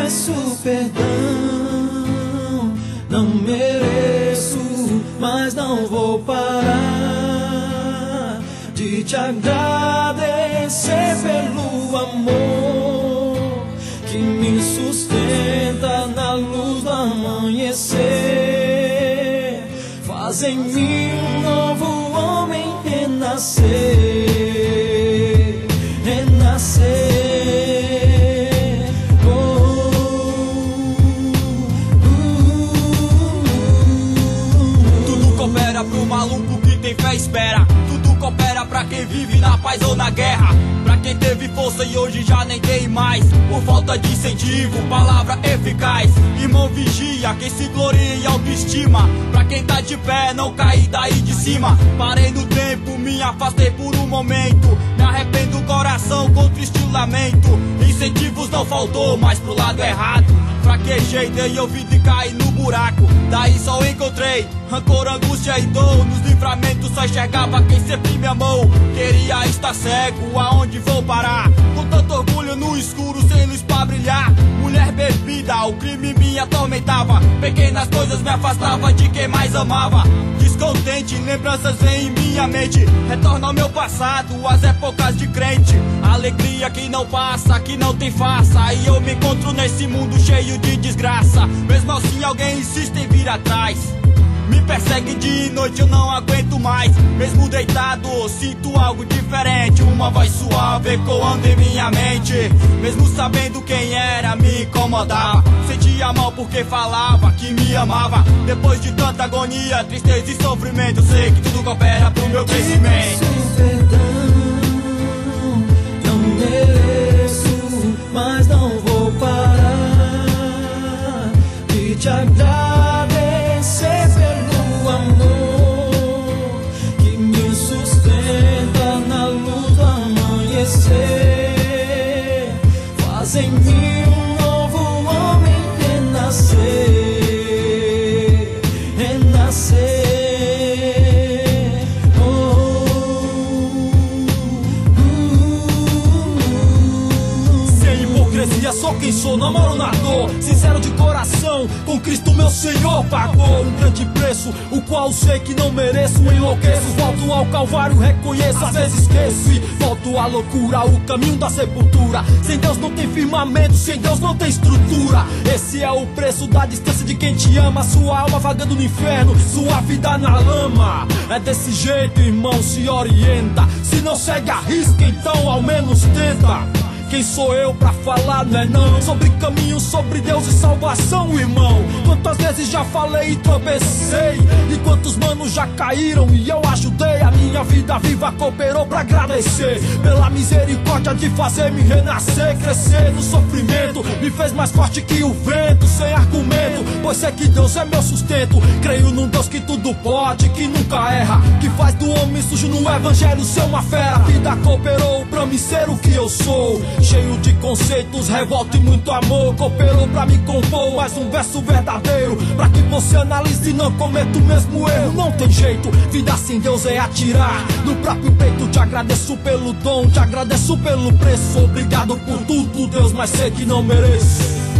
peço perdão, não mereço, mas não vou parar de te agradecer pelo amor que me sustenta na luz do amanhecer. Faz em mim um novo homem renascer, renascer. Tudo coopera pro maluco que tem fé e espera. Tudo coopera pra quem vive na paz ou na guerra. Pra quem teve força e hoje já nem tem mais, por falta de incentivo, palavra eficaz. Irmão, vigia quem se gloria em autoestima. Pra quem tá de pé, não cair daí de cima. Parei no tempo, me afastei por um momento. Me arrependo do coração com triste lamento. Incentivos não faltou, mas pro lado errado. Fraquejei, dei ouvido e caí no buraco. Daí só encontrei rancor, angústia e dor. Nos livramentos só enxergava quem sempre me amou. Queria estar cego, aonde vou parar? Com tanto orgulho no escuro, sem luz pra brilhar. Mulher, bebida, o crime me atormentava. Pequenas coisas me afastavam de quem mais amava. Descontente, lembranças vêm em minha mente. Retorno ao meu passado, às épocas de crente. Alegria que não passa, que não tem farsa. E eu me encontro nesse mundo cheio de desgraça. Mesmo assim alguém insiste em vir atrás. Me persegue de noite, eu não aguento mais. Mesmo deitado, sinto algo diferente. Uma voz suave ecoando em minha mente. Mesmo sabendo quem era, me incomodava. Sentia mal porque falava que me amava. Depois de tanta agonia, tristeza e sofrimento, sei que tudo coopera pro meu crescimento. Peço perdão, não mereço, mas não vou parar de te agradecer pelo amor que me sustenta na luz do amanhecer. Faz em mim um novo homem renascer, renascer. Sou quem sou, namoro na dor, sincero de coração, com Cristo meu Senhor pagou um grande preço, o qual sei que não mereço, enlouqueço, volto ao Calvário, reconheço, às vezes esqueço e volto à loucura, o caminho da sepultura. Sem Deus não tem firmamento, sem Deus não tem estrutura. Esse é o preço da distância de quem te ama, sua alma vagando no inferno, sua vida na lama. É desse jeito, irmão, se orienta, se não segue a risca, então ao menos tenta. Quem sou eu pra falar, não é não? Sobre caminho, sobre Deus e salvação, irmão. Quantas vezes já falei e tropecei, e quantos manos já caíram e eu ajudei. A minha vida viva cooperou pra agradecer pela misericórdia de fazer-me renascer. Crescer no sofrimento me fez mais forte que o vento, sem argumento, pois sei que Deus é meu sustento. Creio num Deus que tudo pode, que nunca erra, que faz do homem sujo no evangelho ser uma fera. A vida cooperou pra me ser o que eu sou, cheio de conceitos, revolta e muito amor. Cooperou pra me compor mais um verso verdadeiro, pra que você analise e não cometa o mesmo erro. Não tem jeito, vida sem Deus é atirar no próprio peito. Te agradeço pelo dom, te agradeço pelo preço. Obrigado por tudo, Deus, mas sei que não mereço.